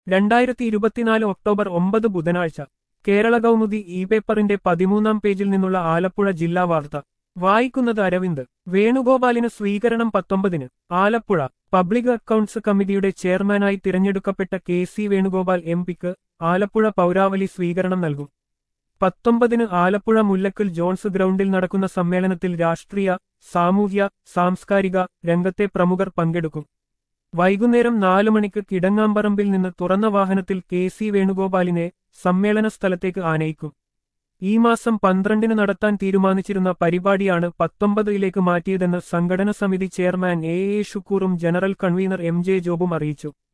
2024 October 9 ബുധനാഴ്ച Kerala Kaumudi E പേപ്പറിന്റെ 13-ാം പേജിൽ നിന്നുള്ള ആലപ്പുഴ ജില്ലാ വാർത്ത വായിക്കുന്നത് അരവിന്ദ്. വേണുഗോപാലിന് സ്വീകരണം 19-ന്. ആലപ്പുഴ പബ്ലിക് അക്കൗണ്ട്സ് കമ്മിറ്റിയുടെ ചെയർമാനായി തിരഞ്ഞെടുക്കപ്പെട്ട കെ.സി. വേണുഗോപാൽ എം.പിക്ക് ആലപ്പുഴ പൗരാവലി സ്വീകരണം നൽകും. 19-ന് ആലപ്പുഴ മുല്ലക്കൽ ജോൺസ് ഗ്രൗണ്ടിൽ നടക്കുന്ന സമ്മേളനത്തിൽ രാഷ്ട്രീയ, സാമൂഹ്യ, സാംസ്കാരിക രംഗത്തെ പ്രമുഖർ പങ്കെടുക്കും. വൈകുന്നേരം 4 മണിക്ക് കിടങ്ങാമ്പറമ്പിൽ നിന്ന് തുറന്ന വാഹനത്തിൽ കെ.സി. വേണുഗോപാലിനെ സമ്മേളന സ്ഥലത്തേക്ക് ആനയിക്കും. ഈ മാസം 12-ന് നടത്താൻ തീരുമാനിച്ചിരുന്ന പരിപാടിയാണ് 19-ലേക്ക് മാറ്റിയതെന്ന് സംഘടന സമിതി ചെയർമാൻ എ ഷുക്കൂറും ജനറൽ കൺവീനർ എം.ജെ. ജോബും അറിയിച്ചു.